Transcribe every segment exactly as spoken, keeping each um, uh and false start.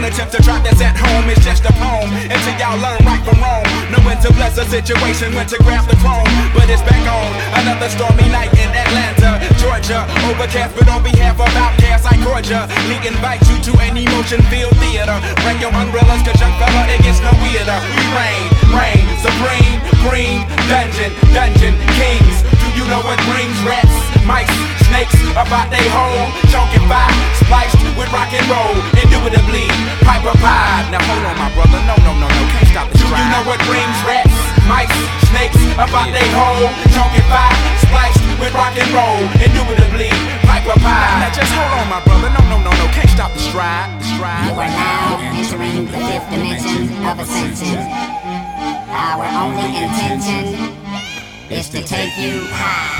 Don't attempt to drop this at home, it's just a poem. Until y'all learn right from wrong. Know when to bless a situation, when to grab the chrome. But it's back on, another stormy night in Atlanta, Georgia. Overcast, but on behalf of Outkast, I Georgia. We invite you to an emotion-filled theater. Bring your umbrellas, cause young fella, it gets no weirder. We reign, reign, supreme, green, dungeon, dungeon, kings. Do you know what brings rats, mice, snakes about they hole? Choking by, spliced with rock and roll, indubitably, Piper Pie. Now hold on, my brother, no, no, no, no, can't stop the stride. Do you know what brings rats, mice, snakes about they hole? Choking by, spliced with rock and roll, indubitably, Piper Pie. Now just hold on, my brother, no, no, no, no, can't stop the stride, the stride. You are now entering the fifth dimension of ascension. Our only intention is to take you high.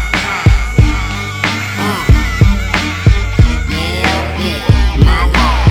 Uh. Yeah, yeah, my lord.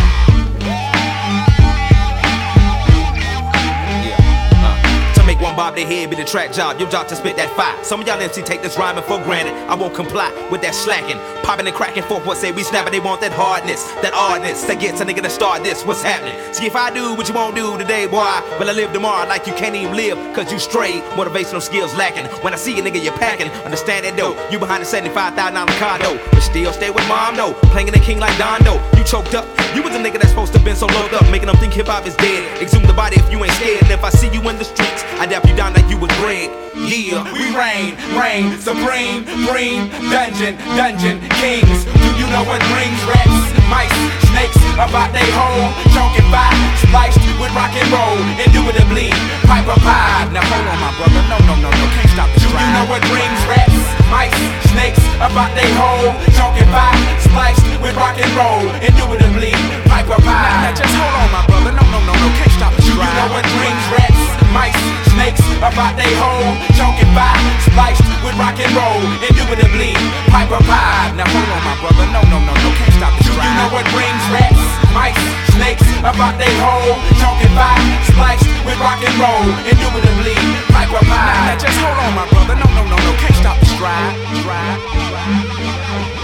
Yeah, uh. To make one bob their head be the track job, your job to spit that fire. Some of y'all M C take this rhyming for granted. I won't comply with that slacking. Popping and cracking forth what say we snapping. They want that hardness, that oddness that gets a nigga to start this. What's happening? See if I do what you won't do today, boy, will I live tomorrow like you can't even live? Cause you straight, motivational skills lacking. When I see a nigga you're packing, understand that though. You behind the seventy-five thousand dollar car though, but still stay with mom though. Playing the king like Dondo. You choked up. You was a nigga that's supposed to been so loaded up, making them think hip hop is dead. Exhume the body if you ain't scared. And if I see you in the streets, I dap you down like you was bred. Yeah, we reign, reign, supreme, green, dungeon, dungeon, kings. Do you know what brings rats, mice, snakes about they hole? Choking by, spliced with rock and roll, indubitably, Piper Pie. Now hold on, my brother, no, no, no, no, can't stop the stride. Do you know what brings rats, mice, snakes about they hole? Choking by, spliced with rock and roll, indubitably, Piper Pie. Now just hold on, my brother, no, no, no, no, can't stop the stride. Do you know what brings rats, mice, snakes about they hole? Choking by, spliced with rock and roll, indubitably, Piper Pie. Now hold on, my brother, no, no, no, no, can't stop the stride. You know what brings rats, mice, snakes about they hole? Choking by, spliced with rock and roll, indubitably, Piper Pie. Now just hold on, my brother, no, no, no, no, can't stop the stride, stride, stride.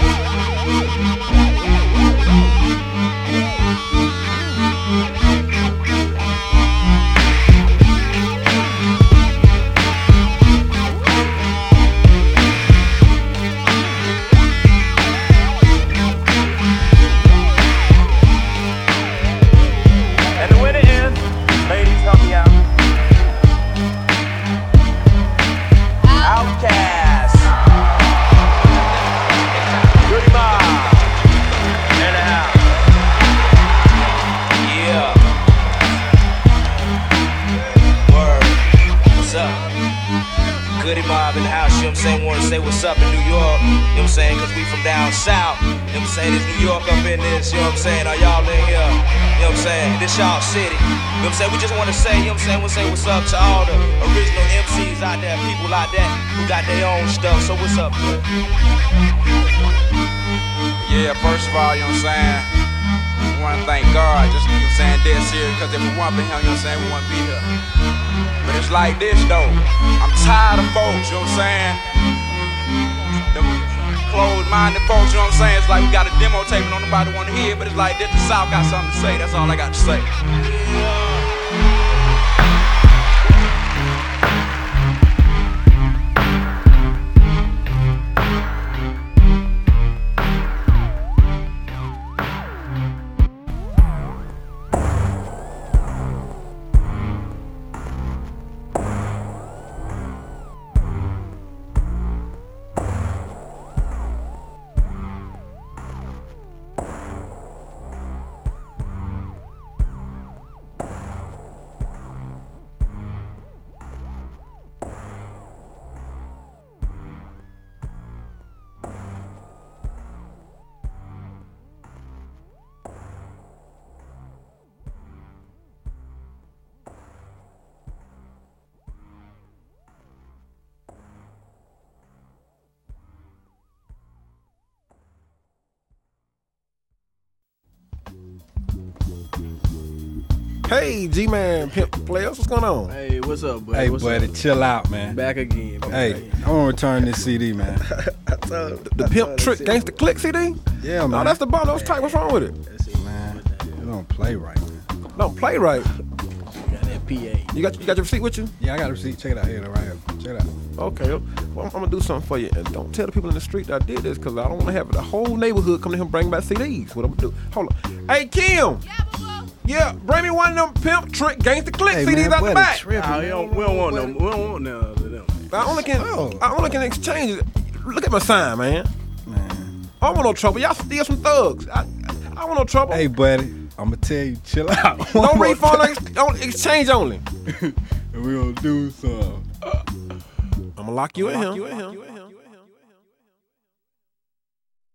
What's up in New York, you know what I'm saying, cause we from down south, you know what I'm saying, there's New York up in this, you know what I'm saying, are y'all in here, you know what I'm saying, this y'all city, you know what I'm saying, we just wanna say, you know what I'm saying, we'll say what's up to all the original M Cs out there, people like that, who got their own stuff, so what's up, bro? Yeah, first of all, you know what I'm saying, we wanna thank God, just, you know what I'm saying, dead serious, cause if we weren't been here, you know what I'm saying, we wouldn't be here. But it's like this though, I'm tired of folks, you know what I'm saying, them closed-minded folks, you know what I'm saying? It's like we got a demo tape and nobody wanna hear, but it's like this, the South got something to say, that's all I got to say. Hey, G-Man, Pimp Players, what's going on? Hey, what's up, buddy? Hey, what's buddy, up? chill out, man. Back again. Back Hey, again. I want to return this C D, man. I told, the, the Pimp Trick Gangsta Click C D? Yeah, man. No, that's the bomb. That was tight. What's wrong with it? Man, you don't play right, man. Don't play right. Got that P A. You got you got your receipt with you? Yeah, I got a receipt. Check it out here, right here. Check it out. Okay, well, I'm gonna do something for you, and don't tell the people in the street that I did this, cause I don't want to have the whole neighborhood come to him and bring back C Ds. What I'm gonna do? Hold on. Hey Kim. Yeah, boo. Yeah, bring me one of them Pimp Trick Gangsta Click Hey, C Ds man, out the buddy, back. tripping, Nah, we man. don't, we don't want them. We don't want none of them. I only can Oh. I only can exchange it. Look at my sign, man. Man. I don't want no trouble. Y'all steal some thugs. I, I don't want no trouble. Hey, buddy, I'm gonna tell you, chill out. no refund, ex- don't exchange only. And we gonna do some. I'm gonna lock you in here.